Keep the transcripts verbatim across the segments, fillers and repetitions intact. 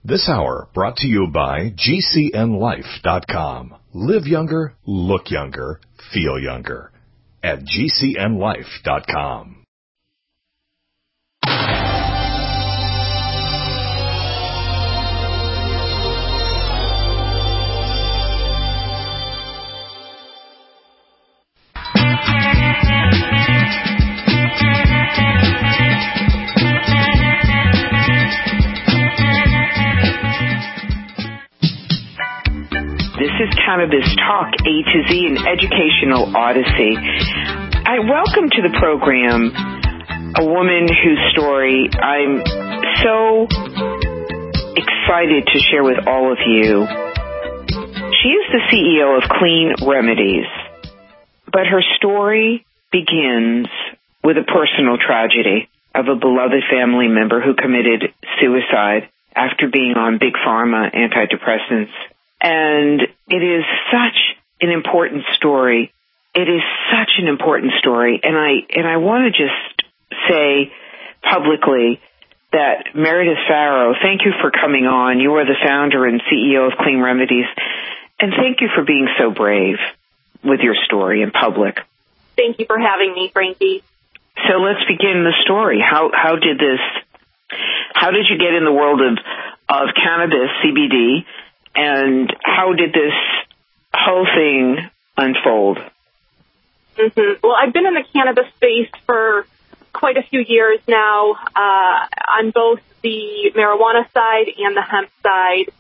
This hour brought to you by G C N life dot com. Live younger, look younger, feel younger at G C N life dot com. This is Cannabis Talk, A to Z, an educational odyssey. I welcome to the program a woman whose story I'm so excited to share with all of you. She is the C E O of Clean Remedies, but her story begins with a personal tragedy of a beloved family member who committed suicide after being on Big Pharma antidepressants. And it is such an important story. It is such an important story. And I and I want to just say publicly that Meredith Farrow, thank you for coming on. You are the founder and C E O of Clean Remedies. And thank you for being so brave with your story in public. Thank you for having me, Frankie. So let's begin the story. How how did this, how did you get in the world of, of cannabis, C B D? And how did this whole thing unfold? Mm-hmm. Well, I've been in the cannabis space for quite a few years now, uh, on both the marijuana side and the hemp side.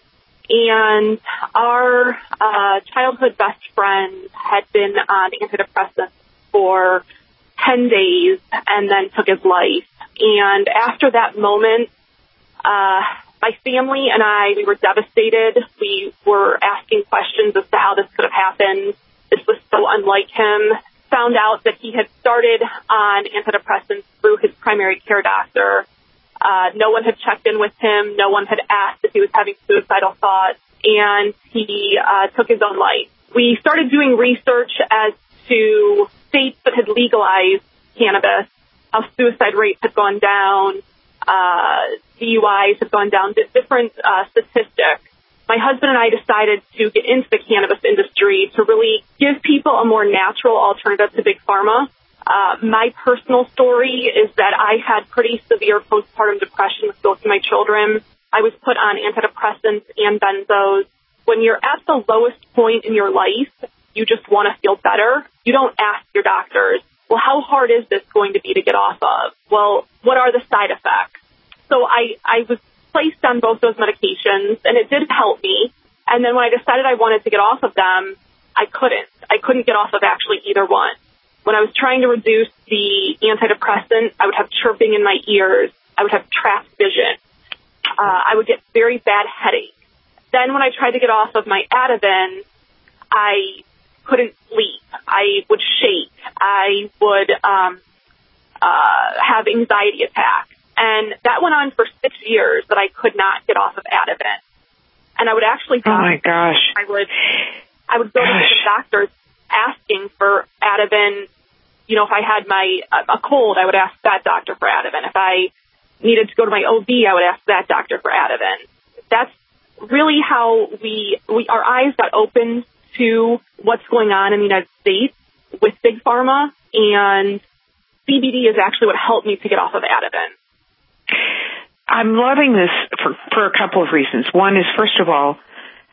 And our uh, childhood best friend had been on antidepressants for ten days and then took his life. And after that moment, uh, my family and I, we were devastated. We were asking questions as to how this could have happened. This was so unlike him. Found out that he had started on antidepressants through his primary care doctor. Uh, no one had checked in with him. No one had asked if he was having suicidal thoughts. And he uh, took his own life. We started doing research as to states that had legalized cannabis, how suicide rates had gone down, Uh, D U Is have gone down, different uh, statistics. My husband and I decided to get into the cannabis industry to really give people a more natural alternative to Big Pharma. Uh, my personal story is that I had pretty severe postpartum depression with both of my children. I was put on antidepressants and benzos. When you're at the lowest point in your life, you just want to feel better. You don't ask your doctors, well, how hard is this going to be to get off of? Well, what are the side effects? So I, I was placed on both those medications, and it did help me. And then when I decided I wanted to get off of them, I couldn't. I couldn't get off of actually either one. When I was trying to reduce the antidepressant, I would have chirping in my ears. I would have trapped vision. Uh, I would get very bad headaches. Then when I tried to get off of my Ativan, I couldn't sleep. I would shake. I would um, uh, have anxiety attacks. And that went on for six years that I could not get off of Ativan. And I would actually go, oh my gosh. I would I would go gosh. to different doctors asking for Ativan. You know, if I had my a cold, I would ask that doctor for Ativan. If I needed to go to my O B, I would ask that doctor for Ativan. That's really how we we our eyes got opened to what's going on in the United States with Big Pharma, and C B D is actually what helped me to get off of Ativan. I'm loving this for, for a couple of reasons. One is, first of all,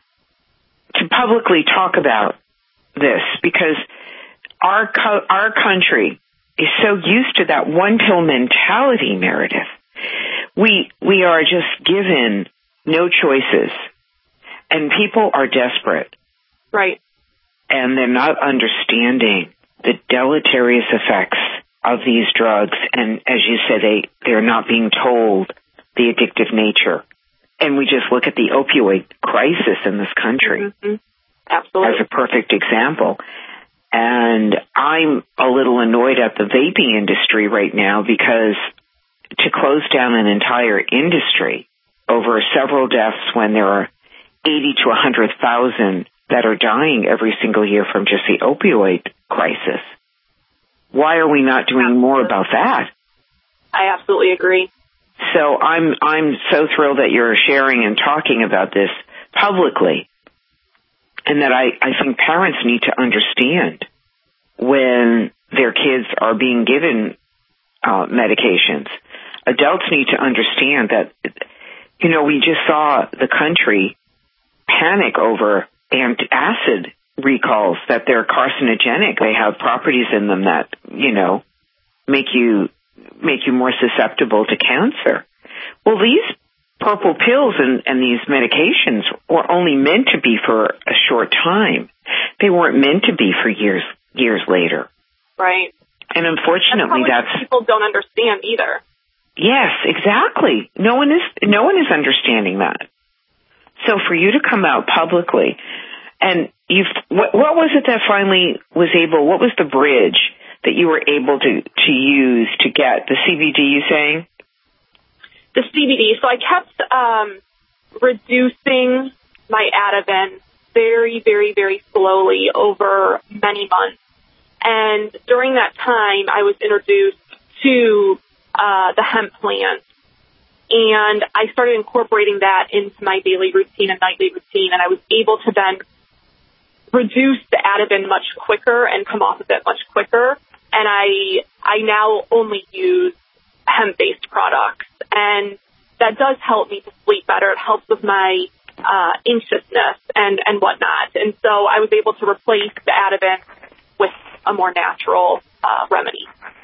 to publicly talk about this, because our co- our country is so used to that one pill mentality, Meredith. We we are just given no choices, and people are desperate. Right. And they're not understanding the deleterious effects of these drugs. And as you said, they, they're not being told the addictive nature. And we just look at the opioid crisis in this country mm-hmm. Absolutely. as a perfect example. And I'm a little annoyed at the vaping industry right now, because to close down an entire industry over several deaths when there are eighty to one hundred thousand that are dying every single year from just the opioid crisis. Why are we not doing more about that? I absolutely agree. So I'm I'm so thrilled that you're sharing and talking about this publicly, and that I, I think parents need to understand when their kids are being given uh, medications. Adults need to understand that, you know, we just saw the country panic over antacid recalls, that they're carcinogenic. They have properties in them that, you know, make you make you more susceptible to cancer. Well, these purple pills and, and these medications were only meant to be for a short time. They weren't meant to be for years years later. Right. And unfortunately, that's, that's people don't understand either. Yes, exactly. No one is no one is understanding that. So for you to come out publicly, and you've what, what was it that finally was able? What was the bridge that you were able to to use to get the C B D? You saying the C B D. So I kept um, reducing my Ativan very, very, very slowly over many months. And during that time, I was introduced to uh, the hemp plant, and I started incorporating that into my daily routine and nightly routine, and I was able to then reduce the Ativan much quicker and come off of it much quicker. And I I now only use hemp-based products, and that does help me to sleep better. It helps with my uh, anxiousness and, and whatnot. And so I was able to replace the Ativan with a more natural uh, remedy.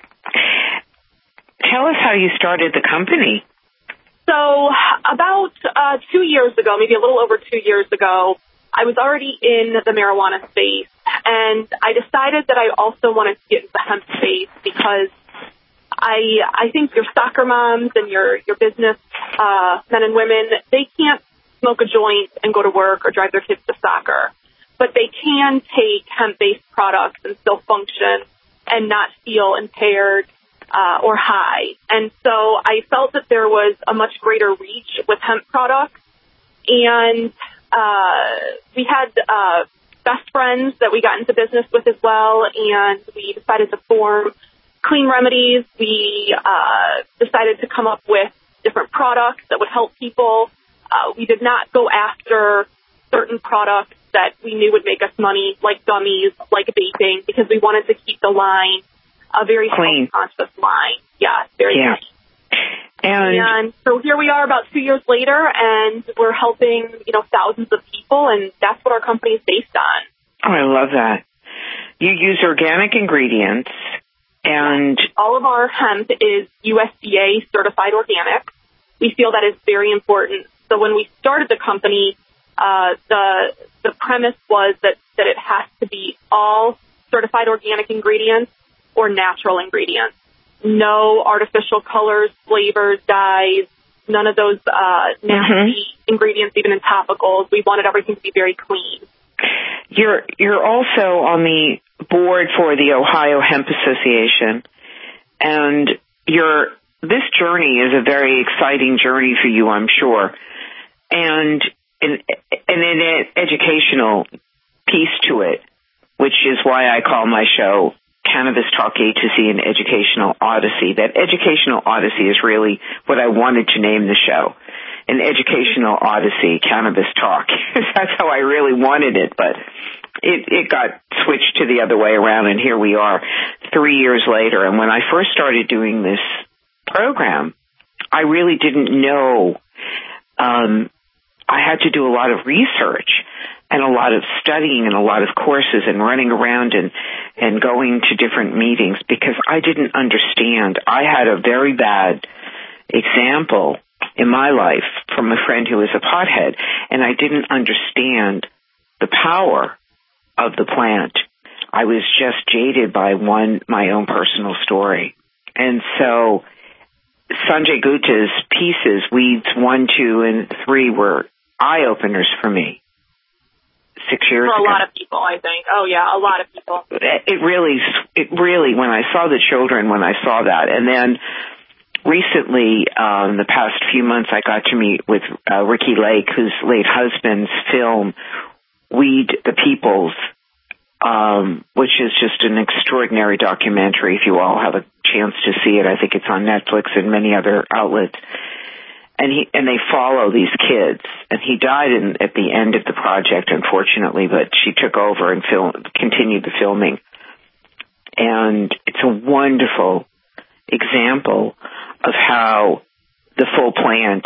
Tell us how you started the company. So about uh, two years ago, maybe a little over two years ago, I was already in the marijuana space, and I decided that I also wanted to get into the hemp space because I I think your soccer moms and your, your business uh, men and women, they can't smoke a joint and go to work or drive their kids to soccer, but they can take hemp-based products and still function and not feel impaired uh, or high. And so I felt that there was a much greater reach with hemp products, and uh, we had uh, best friends that we got into business with as well, and we decided to form Clean Remedies. We uh, decided to come up with different products that would help people. Uh, we did not go after certain products that we knew would make us money, like gummies, like vaping, because we wanted to keep the line a very health-conscious line. Yeah, very yeah. clean. And, and so here we are about two years later, and we're helping, you know, thousands of people, and that's what our company is based on. Oh, I love that. You use organic ingredients, and all of our hemp is U S D A certified organic. We feel that is very important. So when we started the company, uh, the the premise was that, that it has to be all certified organic ingredients or natural ingredients. No artificial colors, flavors, dyes, none of those uh, nasty mm-hmm. ingredients, even in topicals. We wanted everything to be very clean. You're you're also on the board for the Ohio Hemp Association, and you're this journey is a very exciting journey for you, I'm sure, and and and an educational piece to it, which is why I call my show Cannabis Talk A to Z, an educational odyssey. That educational odyssey is really what I wanted to name the show. An educational odyssey, Cannabis Talk. That's how I really wanted it, but it, it got switched to the other way around, and here we are three years later. And when I first started doing this program, I really didn't know. Um, I had to do a lot of research and a lot of studying and a lot of courses and running around and, and going to different meetings because I didn't understand. I had a very bad example in my life from a friend who was a pothead, and I didn't understand the power of the plant. I was just jaded by one, my own personal story. And so Sanjay Gupta's pieces, Weeds one, two, and three, were eye-openers for me six years ago. For a lot of people, I think. Oh, yeah, a lot of people. It really, it really, when I saw the children, when I saw that, and then recently, um, the past few months, I got to meet with uh, Ricky Lake, whose late husband's film, Weed the Peoples, um, which is just an extraordinary documentary. If you all have a chance to see it, I think it's on Netflix and many other outlets. And he and they follow these kids. And he died in, at the end of the project, unfortunately, but she took over and film, continued the filming. And it's a wonderful example of how the full plant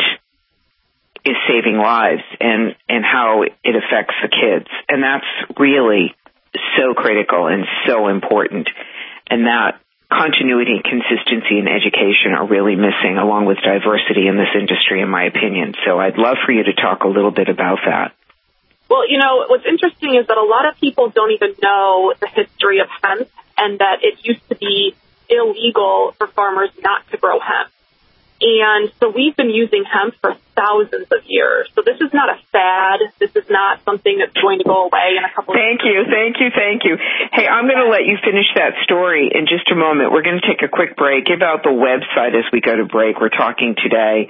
is saving lives and, and how it affects the kids. And that's really so critical and so important. And that continuity and consistency in education are really missing, along with diversity in this industry, in my opinion. So I'd love for you to talk a little bit about that. Well, you know, what's interesting is that a lot of people don't even know the history of hemp and that it used to be illegal for farmers not to grow hemp. And so we've been using hemp for thousands of years. So this is not a fad. This is not something that's going to go away in a couple of years. Thank you, thank you, thank you. Hey, I'm going to let you finish that story in just a moment. We're going to take a quick break. Give out the website as we go to break. We're talking today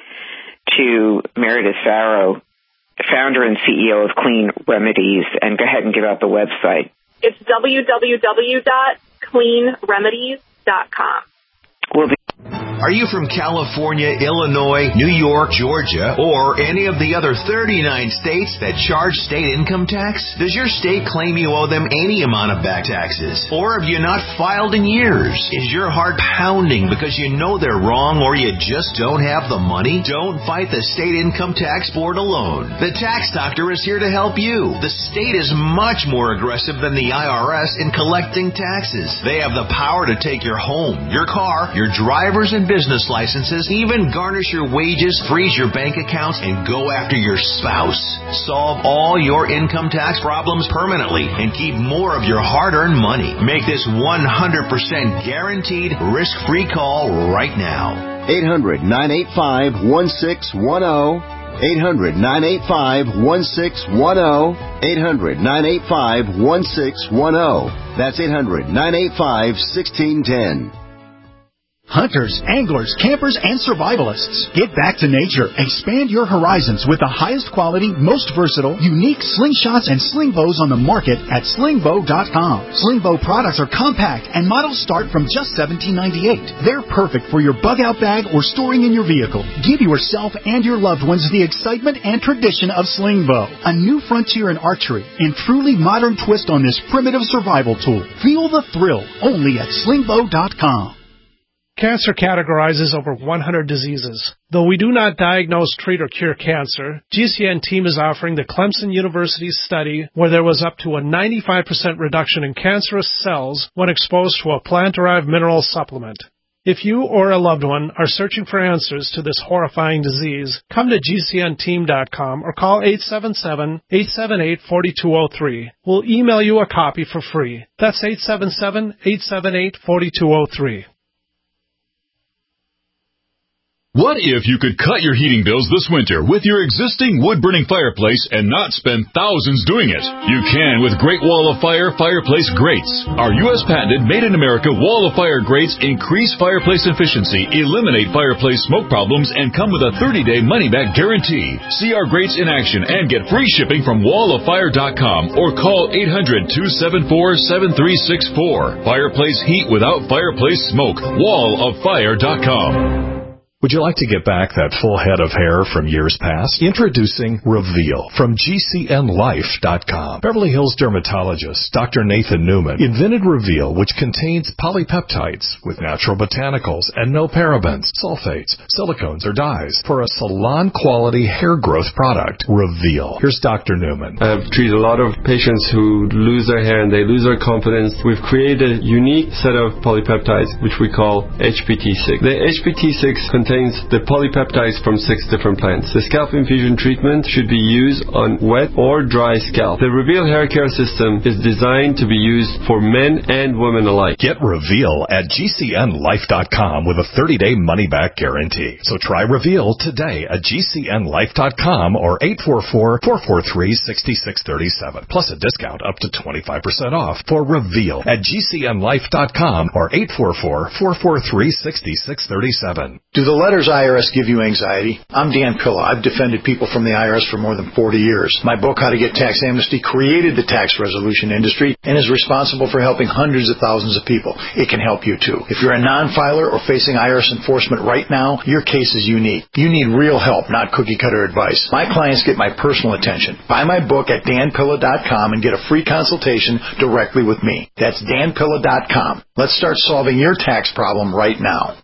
to Meredith Farrow, founder and C E O of Clean Remedies. And go ahead and give out the website. It's w w w dot clean remedies dot com. We'll be Are you from California, Illinois, New York, Georgia, or any of the other thirty-nine states that charge state income tax? Does your state claim you owe them any amount of back taxes? Or have you not filed in years? Is your heart pounding because you know they're wrong or you just don't have the money? Don't fight the State Income Tax Board alone. The Tax Doctor is here to help you. The state is much more aggressive than the I R S in collecting taxes. They have the power to take your home, your car, your driver's and business licenses, even garnish your wages, freeze your bank accounts, and go after your spouse. Solve all your income tax problems permanently and keep more of your hard-earned money. Make this one hundred percent guaranteed risk-free call right now. eight hundred, nine eight five, one six one zero. eight hundred, nine eight five, one six one zero. eight hundred, nine eight five, one six one zero. That's eight hundred, nine eight five, one six one zero. Hunters, anglers, campers, and survivalists. Get back to nature. Expand your horizons with the highest quality, most versatile, unique slingshots and sling bows on the market at sling bow dot com. Sling bow products are compact and models start from just seventeen ninety-eight. They're perfect for your bug out bag or storing in your vehicle. Give yourself and your loved ones the excitement and tradition of sling bow, a new frontier in archery and truly modern twist on this primitive survival tool. Feel the thrill only at sling bow dot com. Cancer categorizes over one hundred diseases. Though we do not diagnose, treat, or cure cancer, G C N team is offering the Clemson University study where there was up to a ninety-five percent reduction in cancerous cells when exposed to a plant-derived mineral supplement. If you or a loved one are searching for answers to this horrifying disease, come to G C N team dot com or call eight seven seven, eight seven eight, four two zero three. We'll email you a copy for free. That's eight seven seven, eight seven eight, four two zero three. What if you could cut your heating bills this winter with your existing wood-burning fireplace and not spend thousands doing it? You can with Great Wall of Fire fireplace grates. Our U S patented made-in-America Wall of Fire grates increase fireplace efficiency, eliminate fireplace smoke problems, and come with a thirty-day money-back guarantee. See our grates in action and get free shipping from wall of fire dot com or call eight hundred, two seven four, seven three six four. Fireplace heat without fireplace smoke. wall of fire dot com. Would you like to get back that full head of hair from years past? Introducing Reveal from G C N life dot com. Beverly Hills dermatologist Doctor Nathan Newman invented Reveal, which contains polypeptides with natural botanicals and no parabens, sulfates, silicones, or dyes for a salon-quality hair growth product. Reveal. Here's Doctor Newman. I've treated a lot of patients who lose their hair and they lose their confidence. We've created a unique set of polypeptides, which we call H P T six. The H P T six contains contains the polypeptides from six different plants. The scalp infusion treatment should be used on wet or dry scalp. The Reveal hair care system is designed to be used for men and women alike. Get Reveal at G C N life dot com with a thirty-day money-back guarantee. So try Reveal today at G C N life dot com or eight four four, four four three, six six three seven. Plus a discount up to twenty-five percent off for Reveal at G C N life dot com or eight four four, four four three, six six three seven. Do the the letters I R S give you anxiety, I'm Dan Pilla. I've defended people from the I R S for more than forty years. My book, How to Get Tax Amnesty, created the tax resolution industry and is responsible for helping hundreds of thousands of people. It can help you too. If you're a non-filer or facing I R S enforcement right now, your case is unique. You need real help, not cookie-cutter advice. My clients get my personal attention. Buy my book at dan pilla dot com and get a free consultation directly with me. That's dan pilla dot com. Let's start solving your tax problem right now.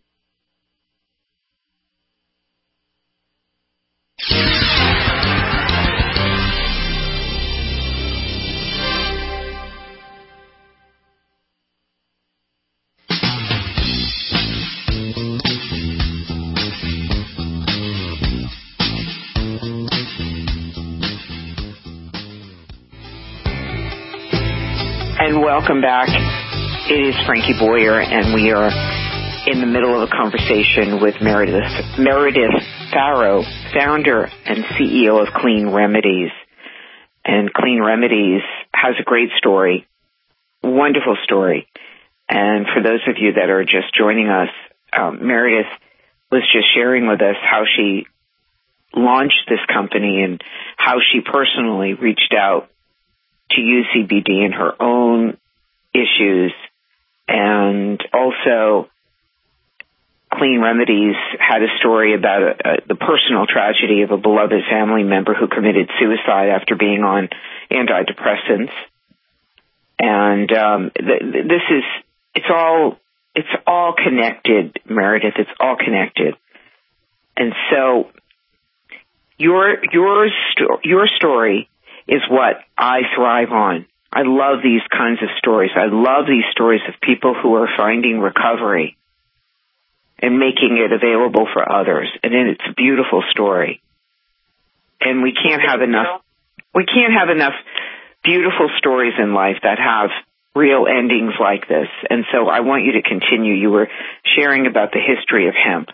And welcome back. It is Frankie Boyer, and we are in the middle of a conversation with Meredith, Meredith Farrow, founder and C E O of Clean Remedies. And Clean Remedies has a great story, wonderful story. And for those of you that are just joining us, um, Meredith was just sharing with us how she launched this company and how she personally reached out to use C B D in her own issues. And also, Clean Remedies had a story about a, a, the personal tragedy of a beloved family member who committed suicide after being on antidepressants. And um, th- this is, it's all, it's all connected, Meredith. It's all connected. And so, your your sto- your story is what I thrive on. I love these kinds of stories. I love these stories of people who are finding recovery and making it available for others. And it's a beautiful story. And we can't have enough, we can't have enough beautiful stories in life that have real endings like this. And so I want you to continue. You were sharing about the history of hemp.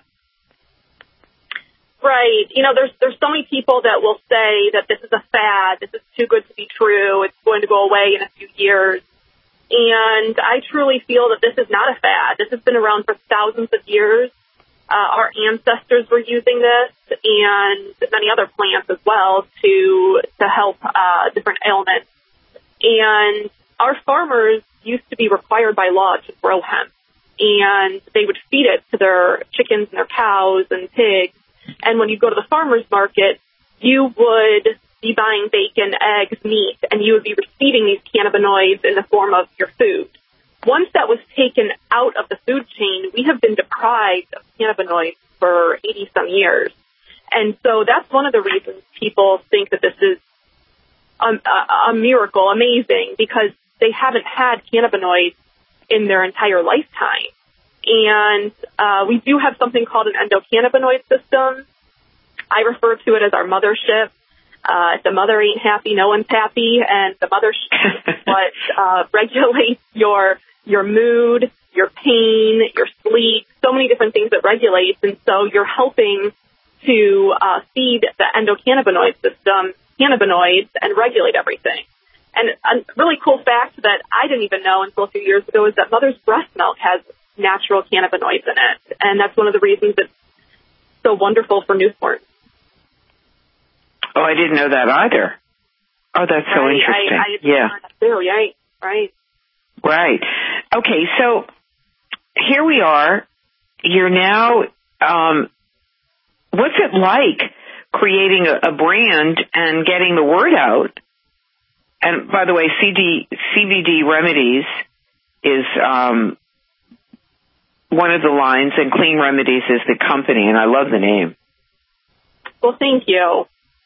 Right. You know, there's there's so many people that will say that this is a fad, this is too good to be true, it's going to go away in a few years. And I truly feel that this is not a fad. This has been around for thousands of years. Uh, our ancestors were using this and many other plants as well to to help uh, different ailments. And our farmers used to be required by law to grow hemp. And they would feed it to their chickens and their cows and pigs. And when you go to the farmer's market, you would be buying bacon, eggs, meat, and you would be receiving these cannabinoids in the form of your food. Once that was taken out of the food chain, we have been deprived of cannabinoids for eighty-some years. And so that's one of the reasons people think that this is a, a, a miracle, amazing, because they haven't had cannabinoids in their entire lifetime. And uh, we do have something called an endocannabinoid system. I refer to it as our mothership. Uh, if the mother ain't happy, no one's happy. And the mothership is what uh, regulates your your mood, your pain, your sleep, so many different things that regulates. And so you're helping to uh, feed the endocannabinoid system cannabinoids and regulate everything. And a really cool fact that I didn't even know until a few years ago is that mother's breast milk has natural cannabinoids in it. And that's one of the reasons it's so wonderful for newborns. Oh, I didn't know that either. Oh, that's so right. interesting. I, I yeah. Too, right, right. Right. Okay, so here we are. You're now, um, what's it like creating a, a brand and getting the word out? And by the way, C D, C B D Remedies is um, one of the lines, and Clean Remedies is the company, and I love the name. Well, thank you.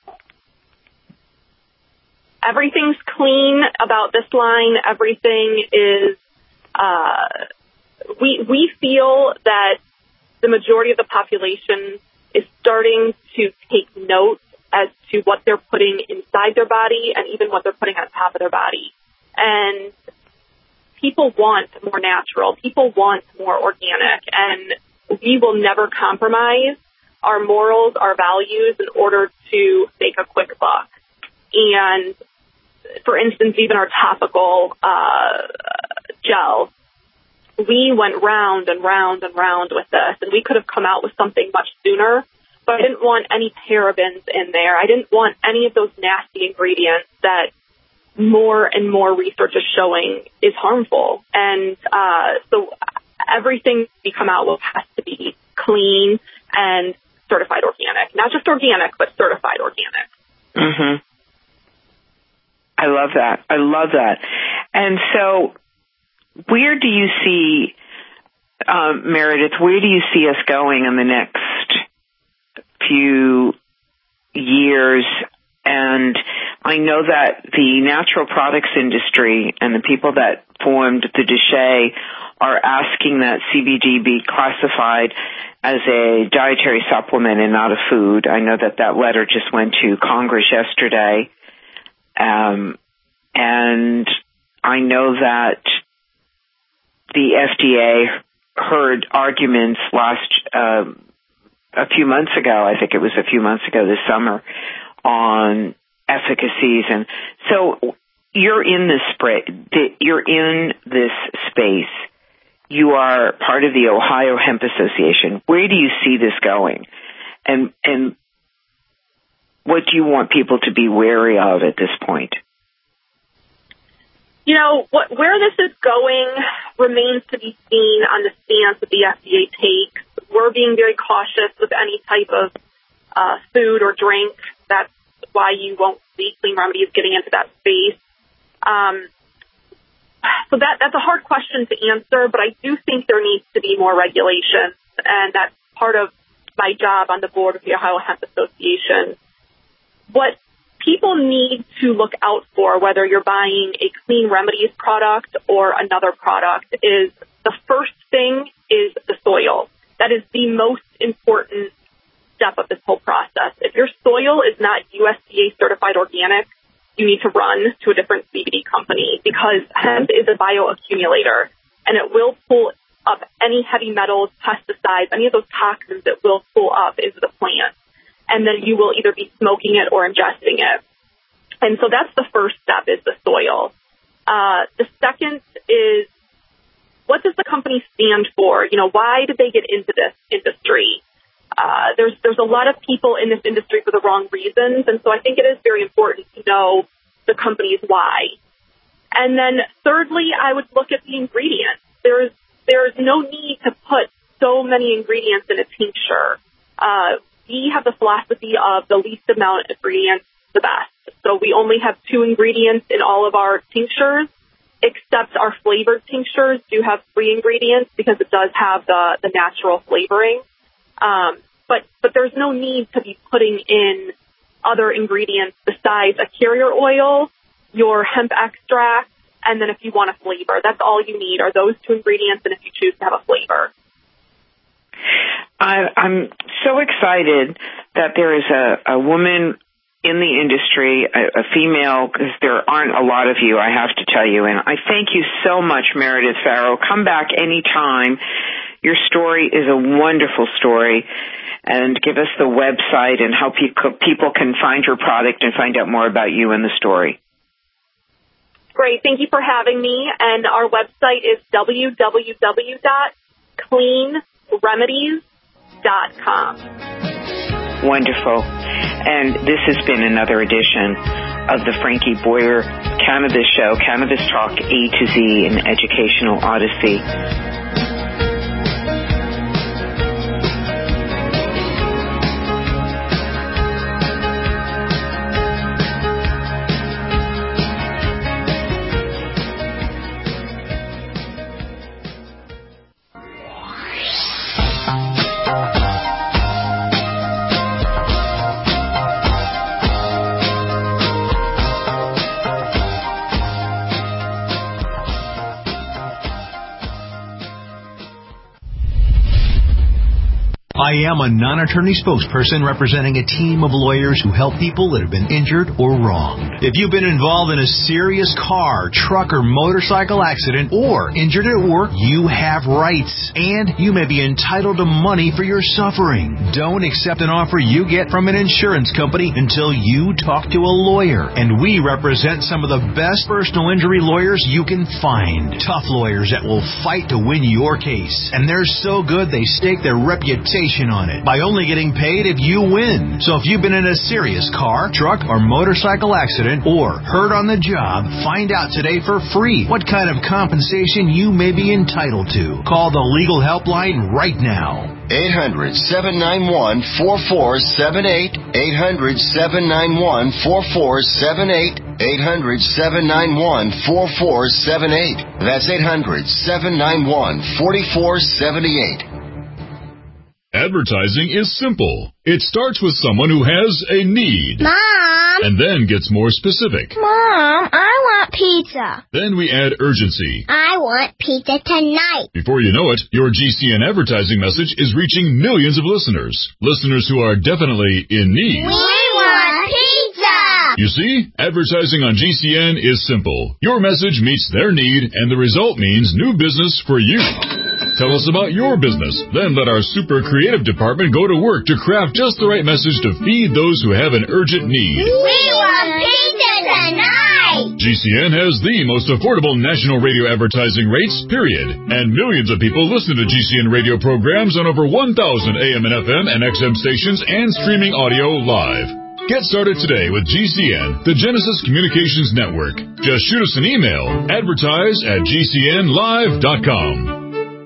Everything's clean about this line. Everything is, uh, we we feel that the majority of the population is starting to take note as to what they're putting inside their body and even what they're putting on top of their body. And people want more natural. People want more organic. And we will never compromise our morals, our values in order to make a quick buck. And for instance, even our topical uh, gel, we went round and round and round with this, and we could have come out with something much sooner, but I didn't want any parabens in there. I didn't want any of those nasty ingredients that more and more research is showing is harmful. And uh, so everything we come out with has to be clean and certified organic. Not just organic, but certified organic. Mm-hmm. I love that. I love that. And so where do you see, um, Meredith, where do you see us going in the next few years? And I know that the natural products industry and the people that formed the DSHEA are asking that C B D be classified as a dietary supplement and not a food. I know that that letter just went to Congress yesterday. Um, and I know that the F D A heard arguments last, uh, a few months ago, I think it was a few months ago this summer, on efficacies. And so you're in this spread, you're in this space. You are part of the Ohio Hemp Association. Where do you see this going? And, and what do you want people to be wary of at this point? You know, what, where this is going remains to be seen on the stance that the F D A takes. We're being very cautious with any type of uh, food or drink. That's why you won't see Clean Remedies getting into that space. Um, so that that's a hard question to answer, but I do think there needs to be more regulation, and that's part of my job on the board of the Ohio Hemp Association. What people need to look out for, whether you're buying a Clean Remedies product or another product, is the first thing is the soil. That is the most important step of this whole process. If your soil is not U S D A certified organic, you need to run to a different C B D company, because hemp is a bioaccumulator, and it will pull up any heavy metals, pesticides, any of those toxins that will pull up into the plant. And then you will either be smoking it or ingesting it. And so that's the first step, is the soil. Uh, the second is, what does the company stand for? You know, why did they get into this industry? Uh, there's there's a lot of people in this industry for the wrong reasons, and so I think it is very important to know the company's why. And then thirdly, I would look at the ingredients. There's there's no need to put so many ingredients in a tincture. Uh, we have the philosophy of the least amount of ingredients, the best. So we only have two ingredients in all of our tinctures, except our flavored tinctures do have three ingredients because it does have the, the natural flavoring. Um, but, but there's no need to be putting in other ingredients besides a carrier oil, your hemp extract, and then if you want a flavor. That's all you need are those two ingredients, and if you choose to have a flavor. I, I'm so excited that there is a, a woman in the industry, a, a female, because there aren't a lot of you, I have to tell you. And I thank you so much, Meredith Farrow. Come back anytime. Your story is a wonderful story. And give us the website and how pe- people can find your product and find out more about you and the story. Great. Thank you for having me. And our website is w w w dot clean remedies dot com. Wonderful. And this has been another edition of the Frankie Boyer Cannabis Show, Cannabis Talk A to Z, an educational odyssey. I am a non-attorney spokesperson representing a team of lawyers who help people that have been injured or wronged. If you've been involved in a serious car, truck, or motorcycle accident or injured at work, you have rights, and you may be entitled to money for your suffering. Don't accept an offer you get from an insurance company until you talk to a lawyer, and we represent some of the best personal injury lawyers you can find. Tough lawyers that will fight to win your case, and they're so good they stake their reputation on it by only getting paid if you win. So if you've been in a serious car, truck, or motorcycle accident or hurt on the job, find out today for free what kind of compensation you may be entitled to. Call the legal helpline right now. eight hundred, seven nine one, four four seven eight. eight hundred, seven nine one, four four seven eight. eight hundred, seven nine one, four four seven eight. That's eight hundred, seven nine one, four four seven eight. Advertising is simple. It starts with someone who has a need. Mom! And then gets more specific. Mom, I want pizza. Then we add urgency. I want pizza tonight. Before you know it, your G C N advertising message is reaching millions of listeners. Listeners who are definitely in need. We want pizza! You see, advertising on G C N is simple. Your message meets their need, and the result means new business for you. Tell us about your business. Then let our super creative department go to work to craft just the right message to feed those who have an urgent need. We want pizza tonight! G C N has the most affordable national radio advertising rates, period. And millions of people listen to G C N radio programs on over one thousand A M and F M and X M stations and streaming audio live. Get started today with G C N, the Genesis Communications Network. Just shoot us an email, advertise at G C N live dot com.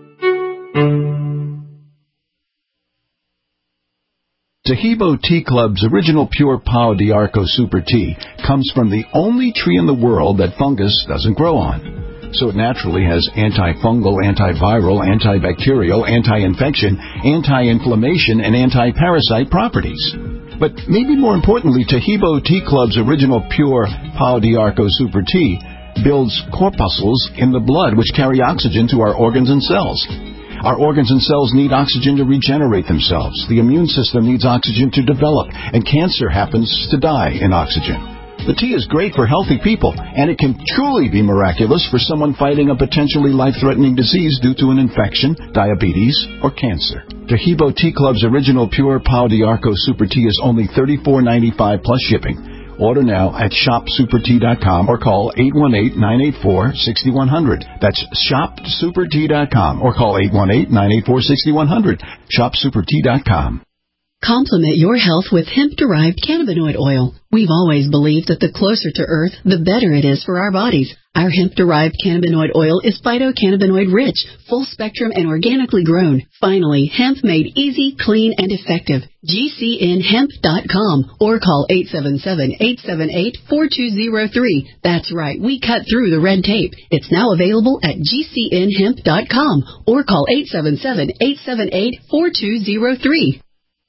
Tahibo Tea Club's original pure Pau d'Arco Super Tea comes from the only tree in the world that fungus doesn't grow on. So it naturally has antifungal, antiviral, antibacterial, anti-infection, anti-inflammation, and anti-parasite properties. But maybe more importantly, Tahibo Tea Club's original pure Pau d'Arco Super Tea builds corpuscles in the blood which carry oxygen to our organs and cells. Our organs and cells need oxygen to regenerate themselves. The immune system needs oxygen to develop, and cancer happens to die in oxygen. The tea is great for healthy people, and it can truly be miraculous for someone fighting a potentially life-threatening disease due to an infection, diabetes, or cancer. Tahibo Tea Club's original pure Pau d'Arco Super Tea is only thirty-four ninety-five plus shipping. Order now at shop super tea dot com or call eight one eight, nine eight four, six one zero zero. That's shop super tea dot com or call eight one eight, nine eight four, six one zero zero. shop super tea dot com. Complement your health with hemp-derived cannabinoid oil. We've always believed that the closer to Earth, the better it is for our bodies. Our hemp-derived cannabinoid oil is phytocannabinoid-rich, full-spectrum, and organically grown. Finally, hemp made easy, clean, and effective. G C N hemp dot com or call eight seven seven, eight seven eight, four two zero three. That's right, we cut through the red tape. It's now available at G C N hemp dot com or call eight seven seven, eight seven eight, four two zero three.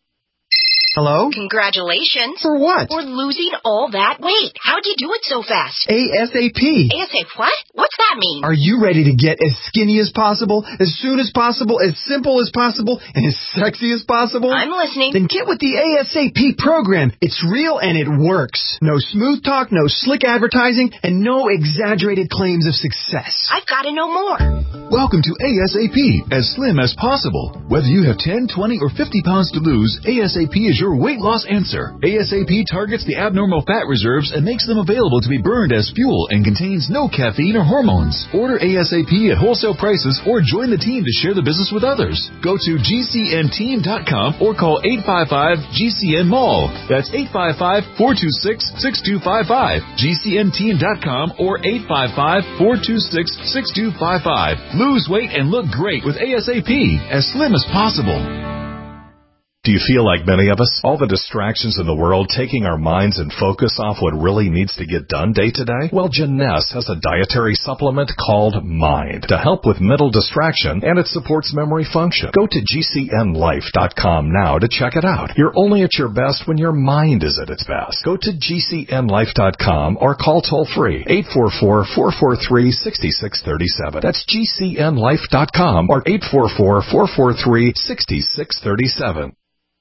Hello? Congratulations. For what? For losing all that weight. How'd you do it so fast? ASAP. ASAP what? What's that mean? Are you ready to get as skinny as possible, as soon as possible, as simple as possible, and as sexy as possible? I'm listening. Then get with the ASAP program. It's real and it works. No smooth talk, no slick advertising, and no exaggerated claims of success. I've got to know more. Welcome to ASAP, as slim as possible. Whether you have ten, twenty, or fifty pounds to lose, ASAP is your weight loss answer. ASAP targets the abnormal fat reserves and makes them available to be burned as fuel and contains no caffeine or hormones. Order ASAP at wholesale prices or join the team to share the business with others. Go to G C N team dot com or call eight five five G C N mall. That's eight five five, four two six, six two five five. G C N team dot com or eight five five, four two six, six two five five. Lose weight and look great with ASAP, as slim as possible. Do you feel like many of us? All the distractions in the world taking our minds and focus off what really needs to get done day to day? Well, Jeunesse has a dietary supplement called Mind to help with mental distraction, and it supports memory function. Go to G C N life dot com now to check it out. You're only at your best when your mind is at its best. Go to G C N life dot com or call toll-free eight four four, four four three, six six three seven. That's G C N life dot com or eight four four, four four three, six six three seven.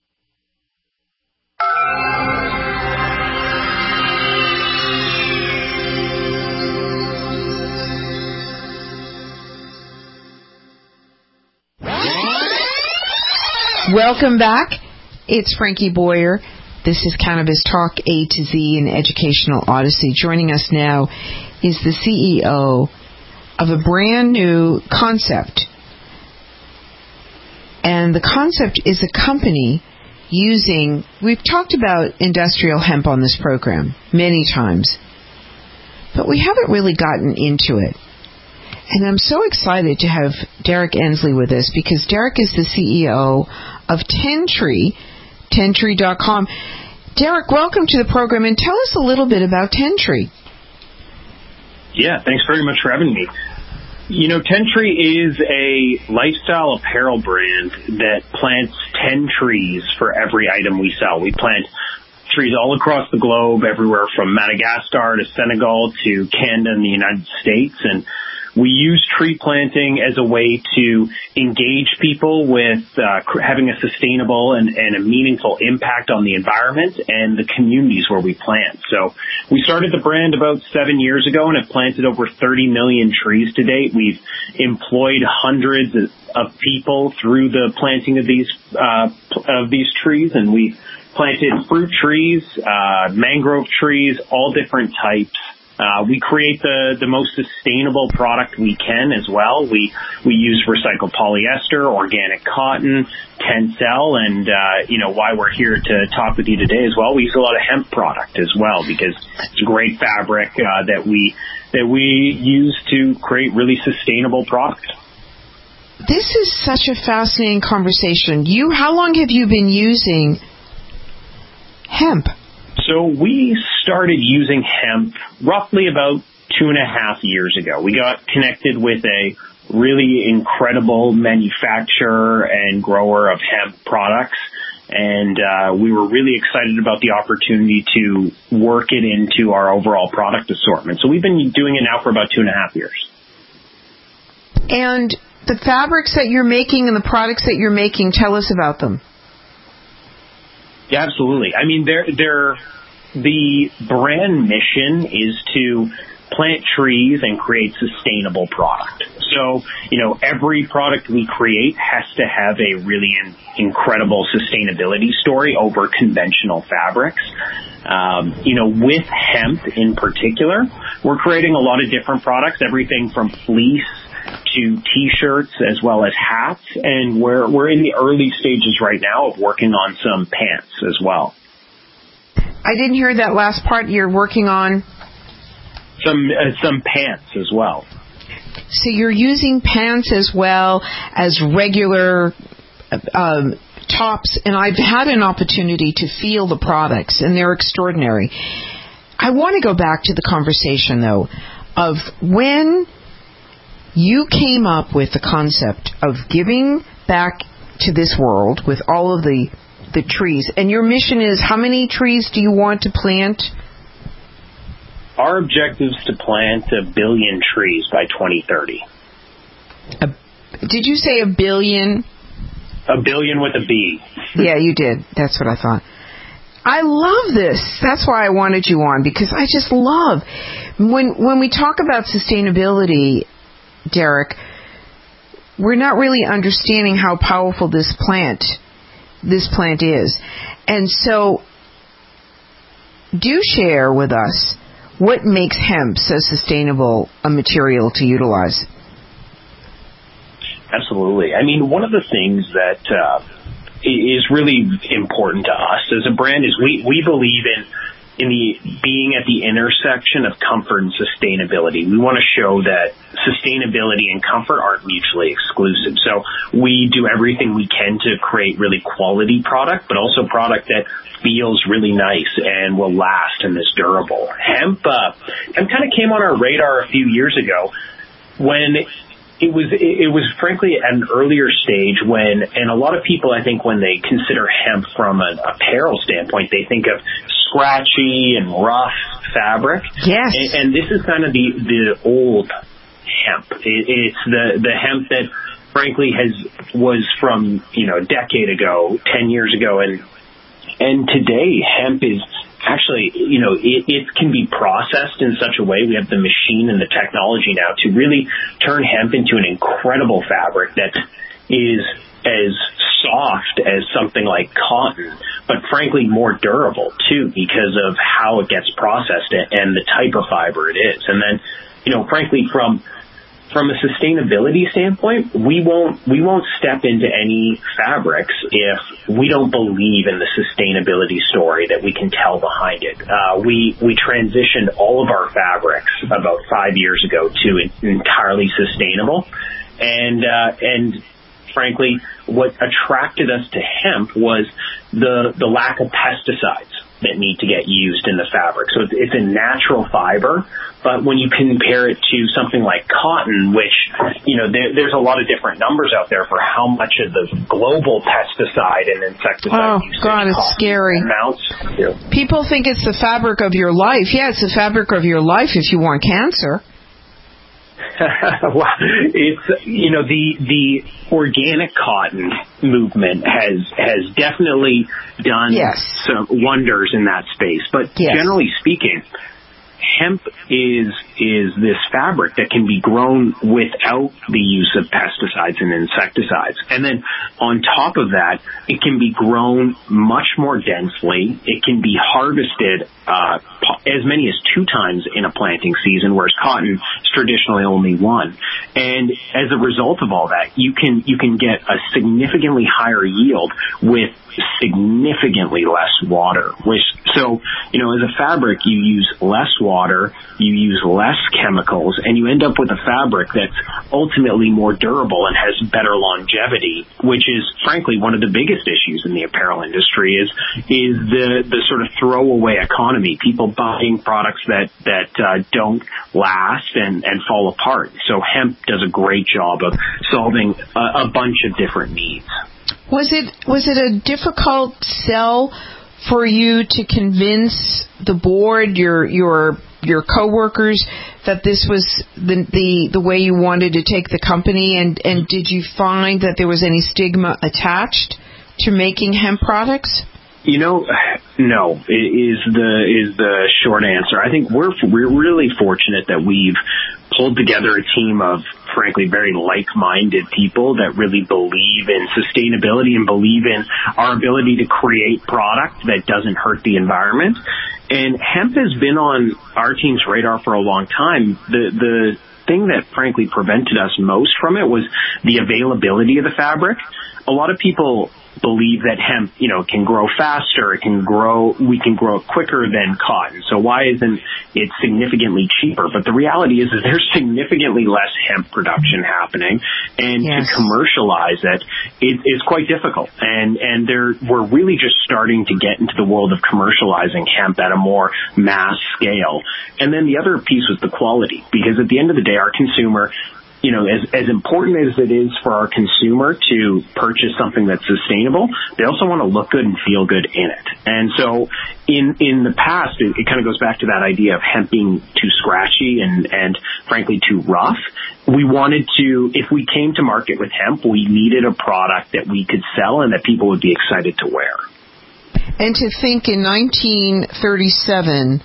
Welcome back. It's Frankie Boyer. This is Cannabis Talk A to Z and Educational Odyssey. Joining us now is the C E O of a brand new concept. And the concept is a company using, we've talked about industrial hemp on this program many times, but we haven't really gotten into it. And I'm so excited to have Derek Ensley with us because Derek is the C E O of Tentree, Tentree dot com. Derek, welcome to the program, and tell us a little bit about Tentree. Yeah, thanks very much for having me. You know, Tentree is a lifestyle apparel brand that plants ten trees for every item we sell. We plant trees all across the globe, everywhere from Madagascar to Senegal to Canada and the United States, and we use tree planting as a way to engage people with uh, having a sustainable and, and a meaningful impact on the environment and the communities where we plant. So we started the brand about seven years ago and have planted over thirty million trees to date. We've employed hundreds of people through the planting of these uh, of these trees, and we've planted fruit trees, uh, mangrove trees, all different types. Uh, we create the, the most sustainable product we can as well. We, we use recycled polyester, organic cotton, Tencel, and, uh, you know, why we're here to talk with you today as well. We use a lot of hemp product as well because it's a great fabric, uh, that we, that we use to create really sustainable products. This is such a fascinating conversation. You, how long have you been using hemp? So we started using hemp roughly about two and a half years ago. We got connected with a really incredible manufacturer and grower of hemp products, and uh, we were really excited about the opportunity to work it into our overall product assortment. So we've been doing it now for about two and a half years. And the fabrics that you're making and the products that you're making, tell us about them. Yeah, absolutely. I mean, they're, they're, the brand mission is to plant trees and create sustainable product. So, you know, every product we create has to have a really in, incredible sustainability story over conventional fabrics. Um, you know, with hemp in particular, we're creating a lot of different products, everything from fleece to T-shirts as well as hats, and we're we're in the early stages right now of working on some pants as well. I didn't hear that last part. You're working on some uh, some pants as well. So you're using pants as well as regular um, tops, and I've had an opportunity to feel the products, and they're extraordinary. I want to go back to the conversation though of when you came up with the concept of giving back to this world with all of the the trees. And your mission is, how many trees do you want to plant? Our objective is to plant a billion trees by twenty thirty. A, did you say a billion? A billion with a B. Yeah, you did. That's what I thought. I love this. That's why I wanted you on, because I just love when when we talk about sustainability, Derek, we're not really understanding how powerful this plant this plant is. And so do share with us what makes hemp so sustainable a material to utilize. Absolutely. I mean, one of the things that uh, is really important to us as a brand is we, we believe in in the being at the intersection of comfort and sustainability. We want to show that sustainability and comfort aren't mutually exclusive. So we do everything we can to create really quality product, but also product that feels really nice and will last and is durable. Hemp, uh, hemp kind of came on our radar a few years ago when It was, it was frankly at an earlier stage when, and a lot of people, I think, when they consider hemp from an apparel standpoint, they think of scratchy and rough fabric. Yes. And, and this is kind of the, the old hemp. It, it's the, the hemp that frankly has, was from, you know, a decade ago, ten years ago. And, and today hemp is, Actually, you know, it, it can be processed in such a way. We have the machine and the technology now to really turn hemp into an incredible fabric that is as soft as something like cotton, but frankly more durable too because of how it gets processed and the type of fiber it is. And then, you know, frankly, from From a sustainability standpoint, we won't we won't step into any fabrics if we don't believe in the sustainability story that we can tell behind it. Uh, we we transitioned all of our fabrics about five years ago to entirely sustainable, and uh, and frankly, what attracted us to hemp was the the lack of pesticides that need to get used in the fabric. So it's, it's a natural fiber, but when you compare it to something like cotton, which, you know, there, there's a lot of different numbers out there for how much of the global pesticide and insecticide oh, usage God, it's scary. amounts to. People think it's the fabric of your life. Yeah, it's the fabric of your life if you want cancer. Well, it's, you know, the the organic cotton movement has has definitely done yes. some wonders in that space. But yes. generally speaking, hemp is is this fabric that can be grown without the use of pesticides and insecticides. And then on top of that, it can be grown much more densely. It can be harvested uh, as many as two times in a planting season, whereas cotton is traditionally only one. And as a result of all that, you can you can get a significantly higher yield with significantly less water. Which, so, you know, as a fabric, you use less water, you use less chemicals, and you end up with a fabric that's ultimately more durable and has better longevity, which is, frankly, one of the biggest issues in the apparel industry is is the, the sort of throwaway economy, people buying products that, that uh, don't last and, and fall apart. So hemp does a great job of solving a, a bunch of different needs. Was it was it a difficult sell for you to convince the board, your your your coworkers, that this was the the, the way you wanted to take the company? And, and did you find that there was any stigma attached to making hemp products? You know, no, is the is the short answer. I think we're we're really fortunate that we've pulled together a team of, frankly, very like-minded people that really believe in sustainability and believe in our ability to create product that doesn't hurt the environment. And hemp has been on our team's radar for a long time. The the thing that, frankly, prevented us most from it was the availability of the fabric. A lot of people believe that hemp, you know, can grow faster, it can grow, we can grow quicker than cotton. So why isn't it significantly cheaper? But the reality is that there's significantly less hemp production happening, and yes. to commercialize it, it is quite difficult. And and there, we're really just starting to get into the world of commercializing hemp at a more mass scale. And then the other piece was the quality, because at the end of the day, our consumer, you know, as, as important as it is for our consumer to purchase something that's sustainable, they also want to look good and feel good in it. And so in in the past, it, it kind of goes back to that idea of hemp being too scratchy and, and frankly too rough. We wanted to, if we came to market with hemp, we needed a product that we could sell and that people would be excited to wear. And to think in nineteen thirty-seven,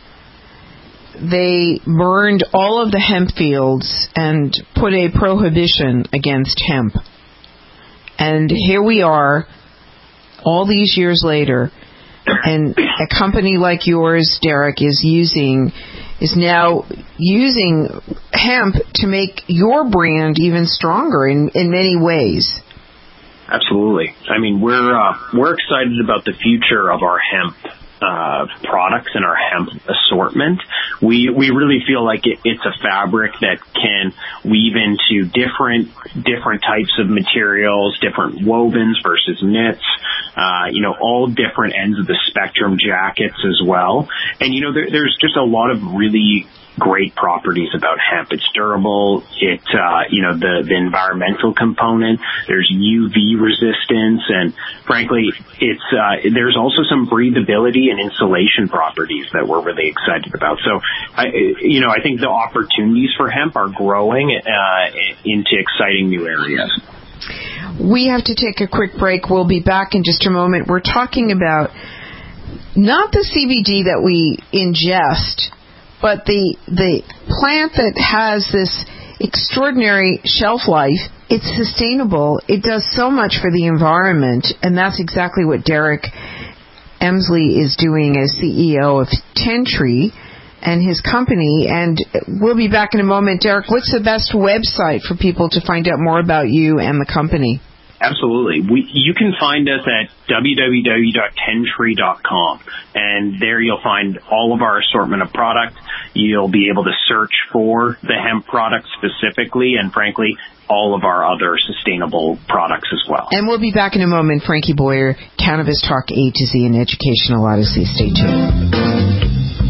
they burned all of the hemp fields and put a prohibition against hemp. And here we are, all these years later, and a company like yours, Derek, is using, is now using hemp to make your brand even stronger in, in many ways. Absolutely. I mean, we're uh, we're excited about the future of our hemp uh, products in our hemp assortment. We we really feel like it, it's a fabric that can weave into different different types of materials, different wovens versus knits, uh, you know, all different ends of the spectrum, jackets as well. And, you know, there, there's just a lot of really great properties about hemp. It's durable. It, uh, you know, the, the environmental component. There's U V resistance, and frankly, it's uh, there's also some breathability and insulation properties that we're really excited about. So, I, you know, I think the opportunities for hemp are growing uh, into exciting new areas. We have to take a quick break. We'll be back in just a moment. We're talking about not the C B D that we ingest, but the the plant that has this extraordinary shelf life. It's sustainable. It does so much for the environment, and that's exactly what Derek Emsley is doing as C E O of Ten Tree and his company. And we'll be back in a moment. Derek, what's the best website for people to find out more about you and the company? Absolutely. We, you can find us at w w w dot ten tree dot com, and there you'll find all of our assortment of product. You'll be able to search for the hemp product specifically, and frankly, all of our other sustainable products as well. And we'll be back in a moment. Frankie Boyer, Cannabis Talk A to Z and Educational Odyssey. Stay tuned.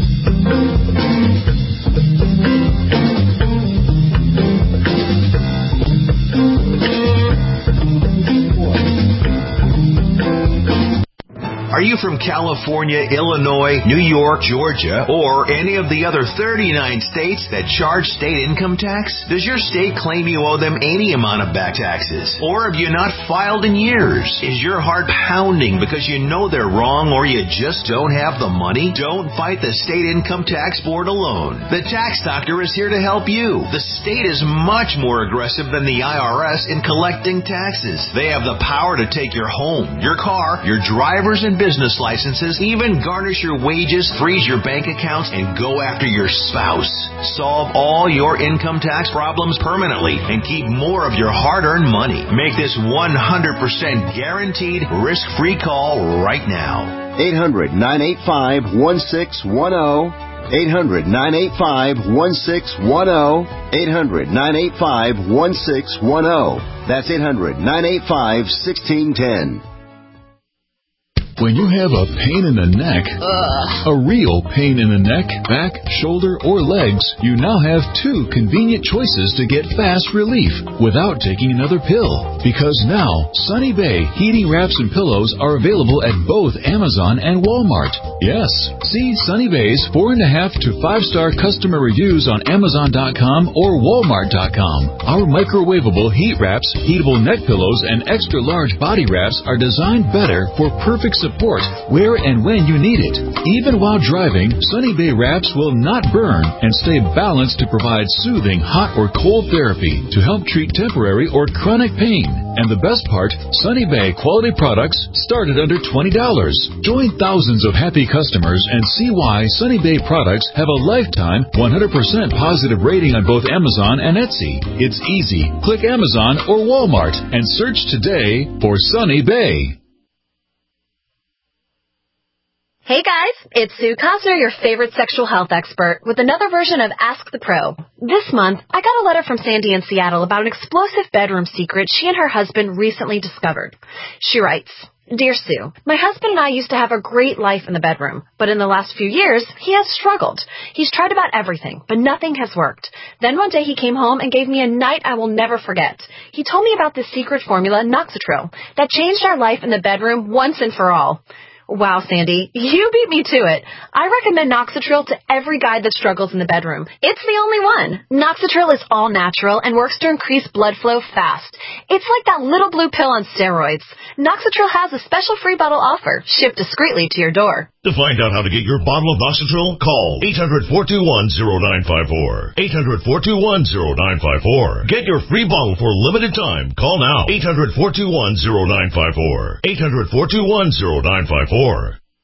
Are you from California, Illinois, New York, Georgia, or any of the other thirty-nine states that charge state income tax? Does your state claim you owe them any amount of back taxes? Or have you not filed in years? Is your heart pounding because you know they're wrong or you just don't have the money? Don't fight the state income tax board alone. The Tax Doctor is here to help you. The state is much more aggressive than the I R S in collecting taxes. They have the power to take your home, your car, your driver's and business licenses, even garnish your wages, freeze your bank accounts, and go after your spouse. Solve all your income tax problems permanently and keep more of your hard-earned money. Make this one hundred percent guaranteed risk-free call right now. eight hundred, nine eight five, one six one zero. eight hundred, nine eight five, one six one zero. eight hundred, nine eight five, one six one zero. That's eight hundred, nine eight five, one six one zero. When you have a pain in the neck, Ugh. a real pain in the neck, back, shoulder, or legs, you now have two convenient choices to get fast relief without taking another pill. Because now, Sunny Bay heating wraps and pillows are available at both Amazon and Walmart. Yes, see Sunny Bay's four and a half to five star customer reviews on Amazon dot com or Walmart dot com. Our microwavable heat wraps, heatable neck pillows, and extra large body wraps are designed better for perfect support where and when you need it. Even while driving, Sunny Bay wraps will not burn and stay balanced to provide soothing hot or cold therapy to help treat temporary or chronic pain. And the best part, Sunny Bay quality products start at under twenty dollars. Join thousands of happy customers and see why Sunny Bay products have a lifetime one hundred percent positive rating on both Amazon and Etsy. It's easy. Click Amazon or Walmart and search today for Sunny Bay. Hey guys, it's Sue Cosner, your favorite sexual health expert, with another version of Ask the Pro. This month, I got a letter from Sandy in Seattle about an explosive bedroom secret she and her husband recently discovered. She writes, Dear Sue, my husband and I used to have a great life in the bedroom, but in the last few years, he has struggled. He's tried about everything, but nothing has worked. Then one day he came home and gave me a night I will never forget. He told me about this secret formula, Noxitril, that changed our life in the bedroom once and for all. Wow, Sandy, you beat me to it. I recommend Noxitril to every guy that struggles in the bedroom. It's the only one. Noxitril is all natural and works to increase blood flow fast. It's like that little blue pill on steroids. Noxitril has a special free bottle offer, shipped discreetly to your door. To find out how to get your bottle of Noxitril, call eight hundred, four two one, zero nine five four. eight hundred, four two one, zero nine five four. Get your free bottle for a limited time. Call now. eight hundred, four two one, zero nine five four. eight hundred, four two one, zero nine five four.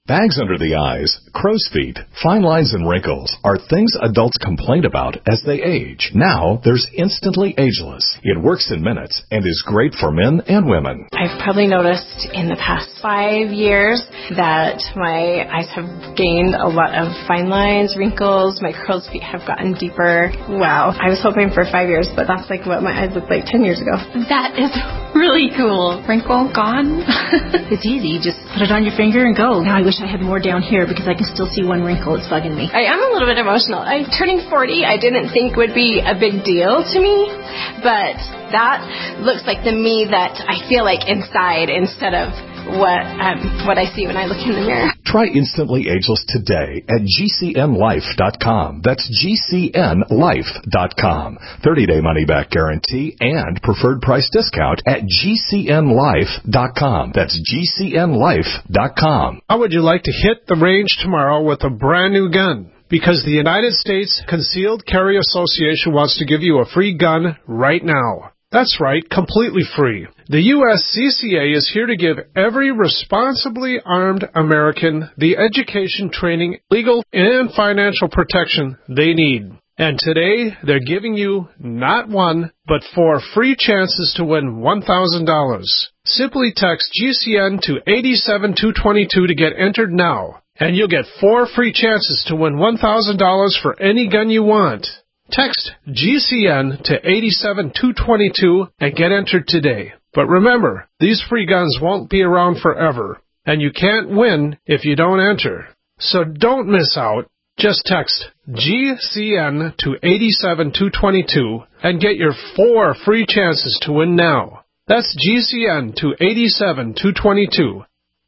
Bags under the eyes, crow's feet, fine lines and wrinkles are things adults complain about as they age. Now, there's Instantly Ageless. It works in minutes and is great for men and women. I've probably noticed in the past five years that my eyes have gained a lot of fine lines, wrinkles, my crow's feet have gotten deeper. Wow. I was hoping for five years, but that's like what my eyes looked like ten years ago. That is really cool. Wrinkle gone. It's easy. You just put it on your finger and go. Now I wish I had more down here because I can still see one wrinkle. It's bugging me. I am a little bit emotional. I'm turning forty. I didn't think would be a big deal to me, but that looks like the me that I feel like inside instead of what um, what I see when I look in the mirror. Try Instantly Ageless today at G C N life dot com. That's G C N life dot com. thirty-day money-back guarantee and preferred price discount at G C N life dot com. That's G C N life dot com. How would you like to hit the range tomorrow with a brand new gun? Because the United States Concealed Carry Association wants to give you a free gun right now. That's right, completely free. The U S C C A is here to give every responsibly armed American the education, training, legal, and financial protection they need. And today, they're giving you not one, but four free chances to win one thousand dollars. Simply text G C N to eight seven two two two to get entered now, and you'll get four free chances to win one thousand dollars for any gun you want. Text G C N to eight seven two two two and get entered today. But remember, these free guns won't be around forever, and you can't win if you don't enter. So don't miss out. Just text G C N to eight seven two two two and get your four free chances to win now. That's G C N to eight seven two two two.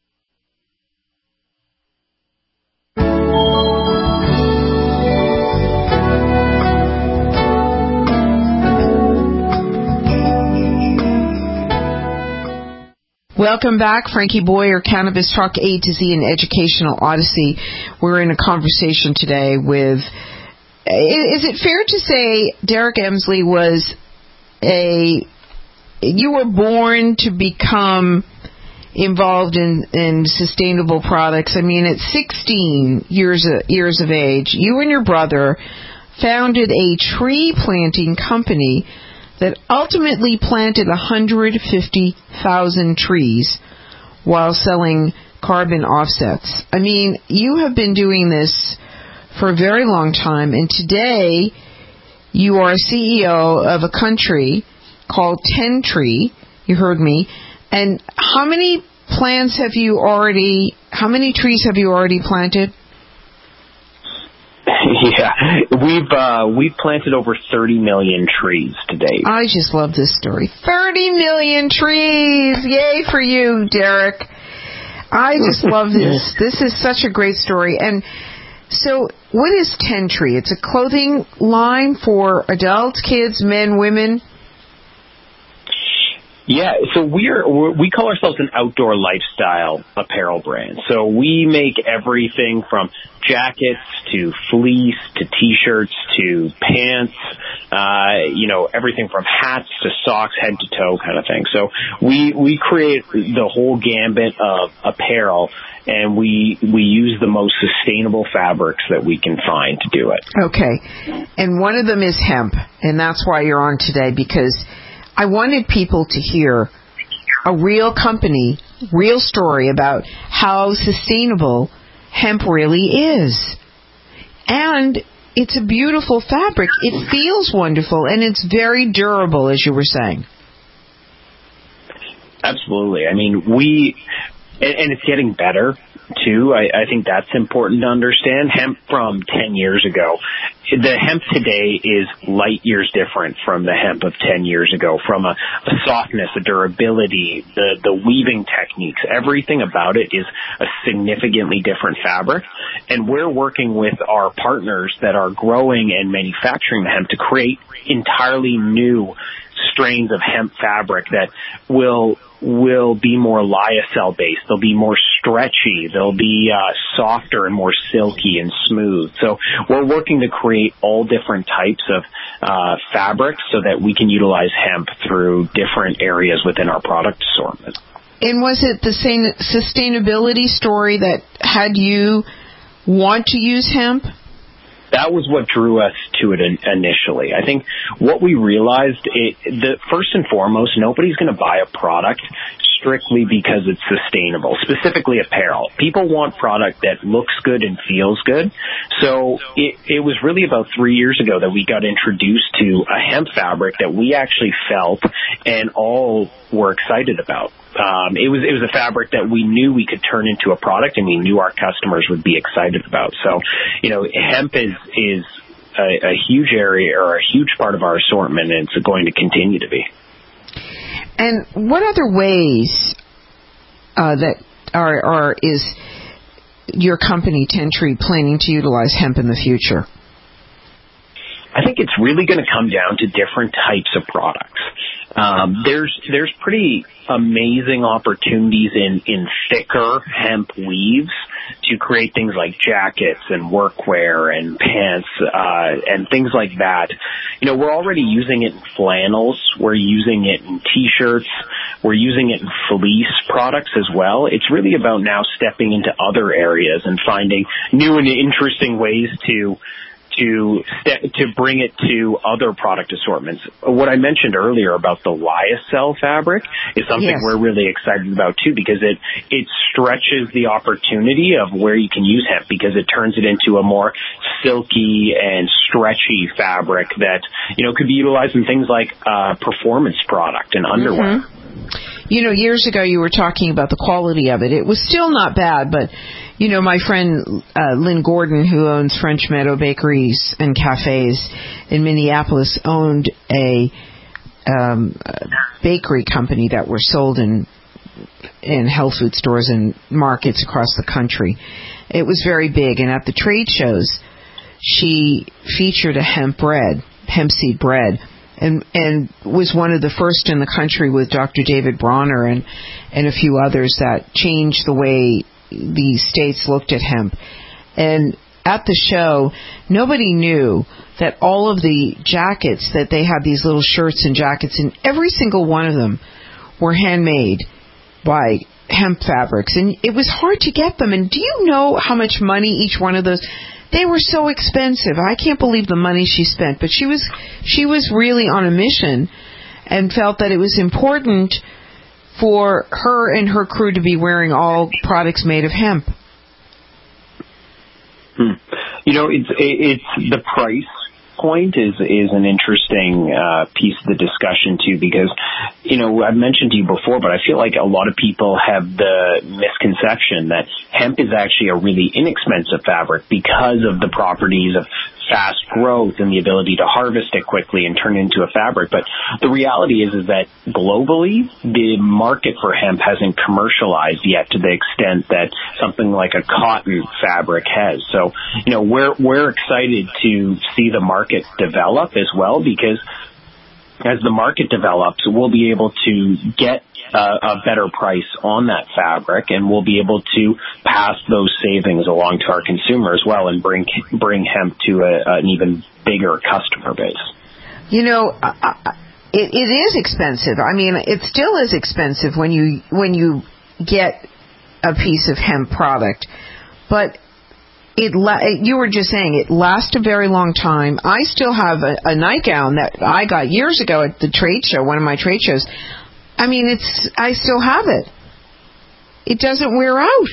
Welcome back, Frankie Boyer, Cannabis Talk A to Z and Educational Odyssey. We're in a conversation today with, is it fair to say Derek Emsley was a, you were born to become involved in, in sustainable products? I mean, at sixteen years, years of age, you and your brother founded a tree planting company that ultimately planted one hundred fifty thousand trees while selling carbon offsets. I mean, you have been doing this for a very long time, and today you are C E O of a country called ten tree. You heard me. And how many plants have you already, how many trees have you already planted? Yeah, we've uh, we've planted over thirty million trees to date. I just love this story. thirty million trees! Yay for you, Derek. I just love this. This is such a great story. And so, what is ten tree? It's a clothing line for adults, kids, men, women? Yeah, so we're, we're we call ourselves an outdoor lifestyle apparel brand. So we make everything from jackets to fleece to T-shirts to pants, uh, you know, everything from hats to socks, head to toe kind of thing. So we we create the whole gambit of apparel, and we we use the most sustainable fabrics that we can find to do it. Okay, and one of them is hemp, and that's why you're on today, because I wanted people to hear a real company, real story about how sustainable hemp really is. And it's a beautiful fabric. It feels wonderful, and it's very durable, as you were saying. Absolutely. I mean, we, and, and it's getting better, too. I, I think that's important to understand. Hemp from ten years ago, the hemp today is light years different from the hemp of ten years ago, from a, a softness, a durability, the, the weaving techniques. Everything about it is a significantly different fabric. And we're working with our partners that are growing and manufacturing the hemp to create entirely new strains of hemp fabric that will will be more lyocell based. They'll be more stretchy. They'll be uh, softer and more silky and smooth. So we're working to create all different types of uh, fabrics so that we can utilize hemp through different areas within our product assortment. And was it the same sustainability story that had you want to use hemp? That was what drew us to it in, initially. I think what we realized, it, the first and foremost, nobody's going to buy a product strictly because it's sustainable, specifically apparel. People want product that looks good and feels good. So it, it was really about three years ago that we got introduced to a hemp fabric that we actually felt and all were excited about. Um, it was it was a fabric that we knew we could turn into a product, and we knew our customers would be excited about. So, you know, hemp is is a, a huge area or a huge part of our assortment, and it's going to continue to be. And what other ways uh, that are, are is your company Ten Tree planning to utilize hemp in the future? I think it's really going to come down to different types of products. Um, there's there's pretty amazing opportunities in, in thicker hemp weaves to create things like jackets and workwear and pants uh, and things like that. You know, we're already using it in flannels. We're using it in T-shirts. We're using it in fleece products as well. It's really about now stepping into other areas and finding new and interesting ways to to to bring it to other product assortments. What I mentioned earlier about the lyocell fabric is something yes. we're really excited about too, because it it stretches the opportunity of where you can use hemp, because it turns it into a more silky and stretchy fabric that, you know, could be utilized in things like uh, performance product and underwear. Mm-hmm. You know, years ago you were talking about the quality of it. It was still not bad, but you know, my friend uh, Lynn Gordon, who owns French Meadow Bakeries and Cafes in Minneapolis, owned a, um, a bakery company that were sold in in health food stores and markets across the country. It was very big, and at the trade shows, she featured a hemp bread, hemp seed bread, and and was one of the first in the country with Doctor David Bronner and and a few others that changed the way the states looked at hemp. And at the show, nobody knew that all of the jackets that they had, these little shirts and jackets, and every single one of them were handmade by hemp fabrics. And it was hard to get them. And do you know how much money each one of those? They were so expensive. I can't believe the money she spent. But she was she was really on a mission and felt that it was important for her and her crew to be wearing all products made of hemp. Hmm. You know, it's it's the price point is is an interesting uh, piece of the discussion too, because, you know, I've mentioned to you before, but I feel like a lot of people have the misconception that hemp is actually a really inexpensive fabric because of the properties of fast growth and the ability to harvest it quickly and turn it into a fabric. But the reality is, is that globally, the market for hemp hasn't commercialized yet to the extent that something like a cotton fabric has. So, you know, we're, we're excited to see the market develop as well, because as the market develops, we'll be able to get Uh, a better price on that fabric, and we'll be able to pass those savings along to our consumer as well, and bring bring hemp to a, an even bigger customer base. You know, uh, it, it is expensive. I mean, it still is expensive when you when you get a piece of hemp product, but it you were just saying it lasts a very long time. I still have a, a nightgown that I got years ago at the trade show, one of my trade shows. I mean, it's. I still have it. It doesn't wear out.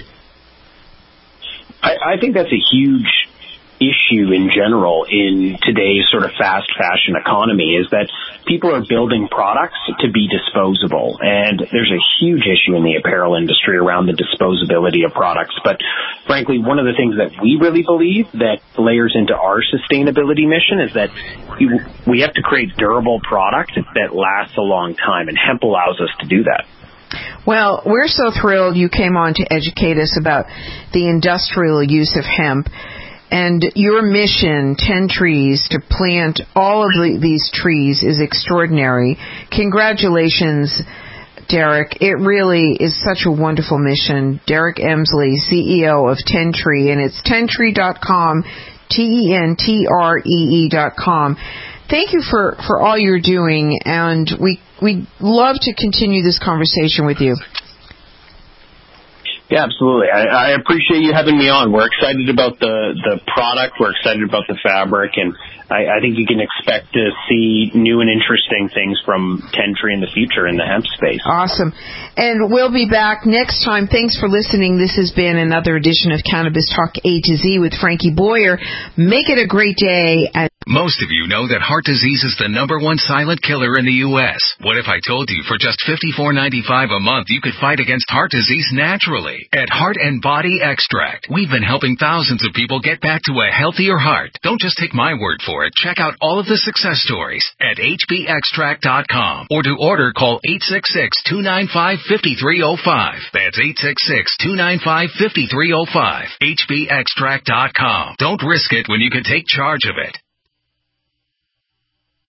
I, I think that's a huge issue in general in today's sort of fast fashion economy, is that people are building products to be disposable. And there's a huge issue in the apparel industry around the disposability of products. But frankly, one of the things that we really believe that layers into our sustainability mission is that we have to create durable product that lasts a long time, and hemp allows us to do that. Well, we're so thrilled you came on to educate us about the industrial use of hemp. And your mission, Ten Trees, to plant all of the, these trees is extraordinary. Congratulations, Derek. It really is such a wonderful mission. Derek Emsley, C E O of Ten Tree, and it's ten tree dot com, T E N T R E E dot com. Thank you for, for all you're doing, and we we love to continue this conversation with you. Yeah, absolutely. I, I appreciate you having me on. We're excited about the, the product. We're excited about the fabric, and I, I think you can expect to see new and interesting things from Ten Tree in the future in the hemp space. Awesome. And we'll be back next time. Thanks for listening. This has been another edition of Cannabis Talk A to Z with Frankie Boyer. Make it a great day. And most of you know that heart disease is the number one silent killer in the U S. What if I told you for just fifty-four ninety-five a month you could fight against heart disease naturally? At Heart and Body Extract, we've been helping thousands of people get back to a healthier heart. Don't just take my word for it. Check out all of the success stories at H B extract dot com, or to order, call eight six six, two nine five, five three zero five. That's eight six six, two nine five, five three zero five. H B extract dot com. Don't risk it when you can take charge of it.